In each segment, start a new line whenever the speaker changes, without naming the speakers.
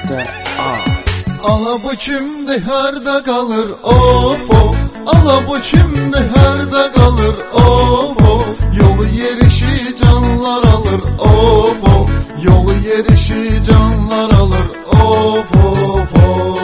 Ala bu kimdi harda kalır of of. Ala bu kimdi harda kalır of of. Yolu yerişi canlar alır of of. Yolu yerişi canlar alır of of of.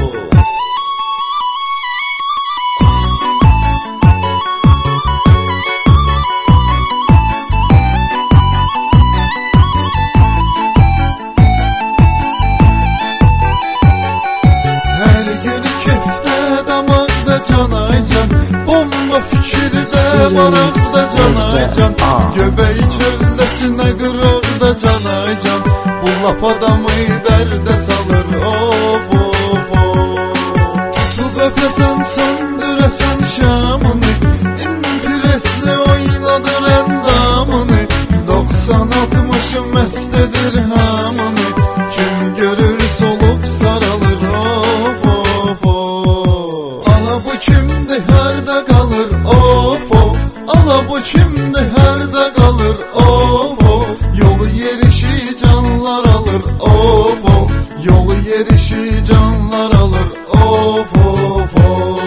Bomba fikirde maraqda canaycan. Göbeği çöldesine qıraqda canaycan. Bu laf adamı dərdə salır of of of. Tutub öpəsən söndürəsən şamını. İntiresli oynadır endamını. 90-60'ı məst edir hamını. Kim görür solup saralır of of of. Ala bu kimdi harda kalır of of. Ala bu kimdi harda kalır of of. Yolu yerişi canlar alır of of. Yolu yerişi canlar alır of of of.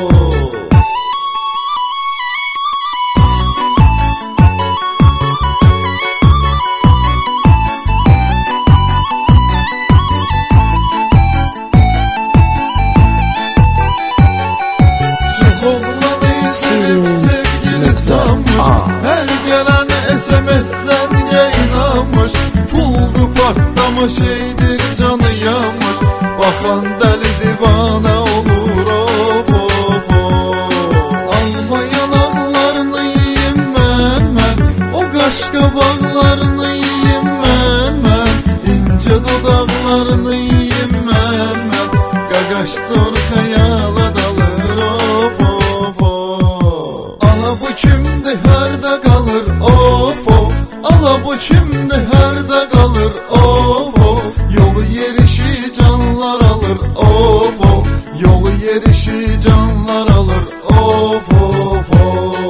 Her gelen SMS'lerine inanmış. Puldu partlamış şeydir canı yanmış. Bakan deli divane olur of of of. Almayan ağlarını yiyeyim mən. O qaş qabaqlarını yiyeyim mən. İnce dodaqlarını yiyeyim mən. Qaqaş zor xəyala dalır of of of. Ala bu kimdi harda kalır of of. Ala bu kimdi harda kalır of of. Yolu yerişi canlar alır of of. Yolu yerişi canlar alır of of of.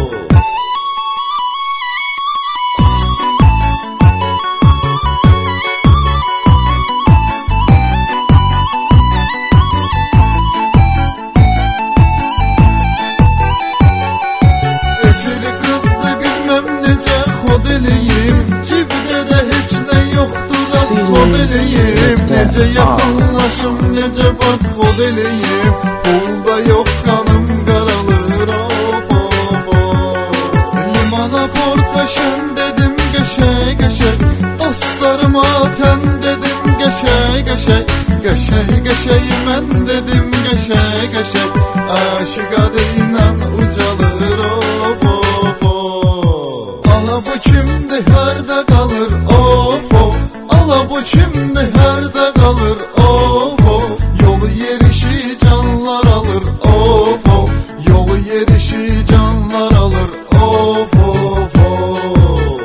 Nece yakınlaşım, nece badxod eləyim. Pulda yok kanım qaralır of of of. Limana portaşən dedim qəşəy qəşəy. Dostlarıma tən dedim qəşəy qəşəy. Qəşəy qəşəy mən dedim qəşəy qəşəy. Aşıq adıyla ucalır of of of. Ala bu kimdi harda kalır of of. Ala bu kimdi harda kalır of of. Yolu yerişi canlar alır of of. Yolu yerişi canlar alır of of of.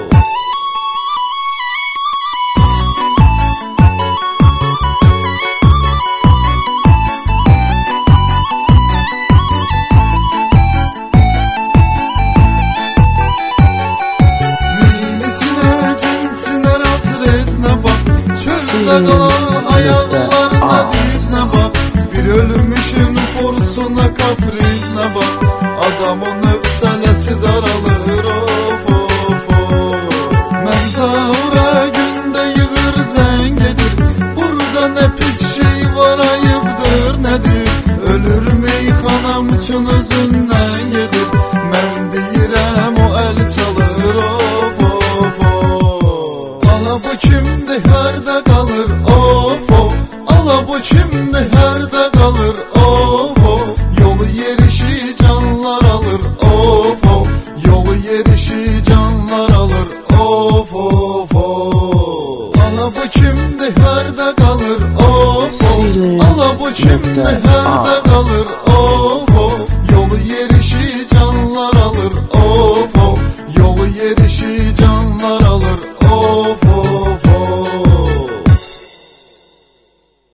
Minisine cinsine razrezne bak. Çölde kalan ayaklarına dizine bak. Bir ölmüşün forsuna kaprizine bak. Adamın öfselesi daralır of of of. Menzara günde yığır zengedir. Burada ne pis şey var ayıptır nedir. Ölür meyxanam üçün özündən gedir. Mən deyirəm o el çalır of of of. Ala bu kimdi harda kalır of of. Ala bu kimdi harda kalır of of. Yolu yerişi canlar alır of of. Yolu yerişi canlar alır of of of. Ala bu kimdi harda kalır of of. Ala bu kimdi harda kalır of